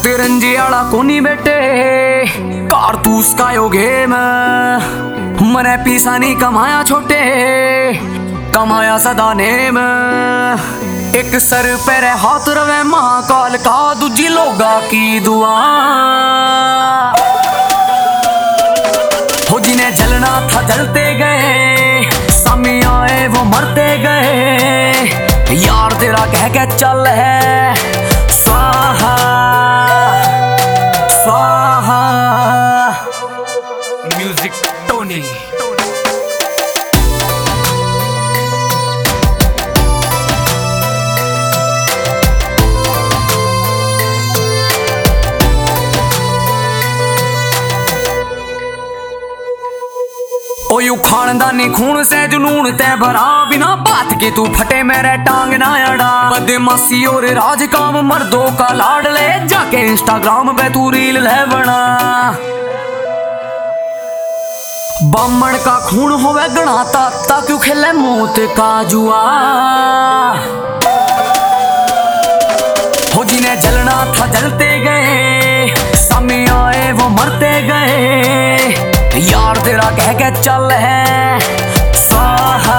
तिरंजी आला कोनी बेटे कारतूस का यो गेम मने पीसा नहीं कमाया छोटे कमाया सदा नेम। एक सर पे हाथ रवे महाकाल का दूजी लोगा की दुआ हो जिन्हें जलना था जलते गए सामी आए वो मरते गए यार तेरा कह के चल है स्वाहा स्वाहा। Music Tony. ओ यू खानदानी खून से जुनून ते भरा बिना बात के तू फटे मेरे टांग ना अड़ा। बदमाशी और राज काम मर्दों का लाड ले जाके इंस्टाग्राम पे तू रील ले बना। बामण का खून होवे गणाता ता क्यों खेले मौत का जुआ हो जिन्हें जलना था जलते गए सामी आए वो मरते गए यार तेरा कह के चल है स्वाहा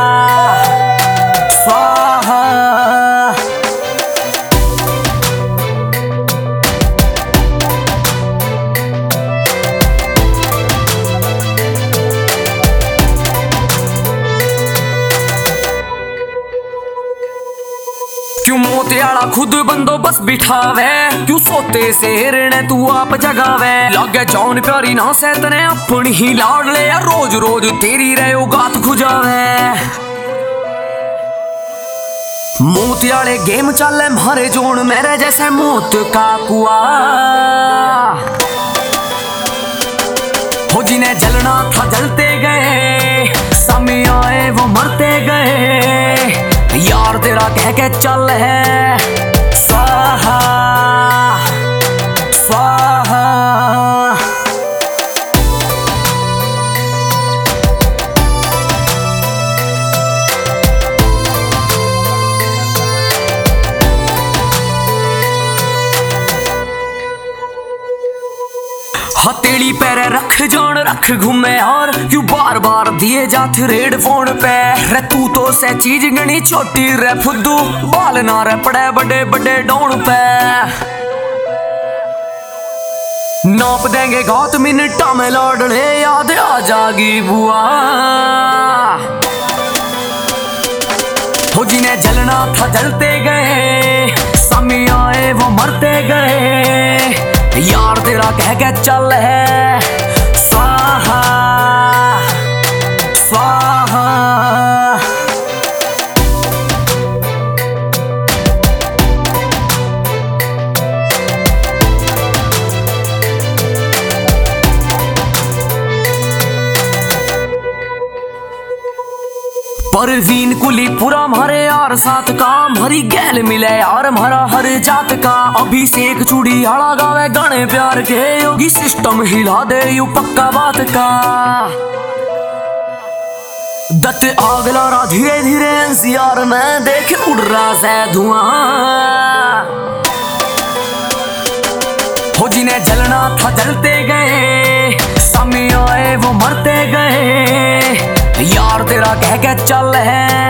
स्वाहा। क्यों मोतियाला खुद बंदोबस्त बिठावे क्यों सोते से हिरने तू आप जगावे लागे जौन प्यारी ना से तने अपनी ही लाड ले रोज रोज तेरी रहो गात खुजावे। मोतियाले गेम चले मारे जोन मेरे जैसे मौत का कुआ हो जिन्हें जलना था जलते गए सामी आए वो मरते गए यार तेरा कह के चल है स्वाहा स्वाहा। हथेली पैर रख जान रख घूमे और क्यों बार बार दिए जात रेड फोन पे रे तू तो से चीज गणी छोटी रे फुद्दू बाल ना रे पड़े बड़े बड़े डोन पे नाप देंगे गात मिनटा में लौटने याद आ जागी बुआ हो जिन्हें जलना था जलते गए सामी आए वो मरते गए यार तेरा कह के चल है स्वाहा स्वाहा। परवीन कुली पूरा मारे यार साथ का हरी गैल मिले यार हमारा हर जात का। अभिषेक चूड़ी आला गावे गाने प्यार के योगी सिस्टम हिला दे यू पक्का बात का। दत्त आगला रा धीरे धीरे एनसीआर में देख उड़ रहा है धुआं हो जिन्हें जलना था जलते गए सामी आए वो मरते गए यार तेरा कह के चल है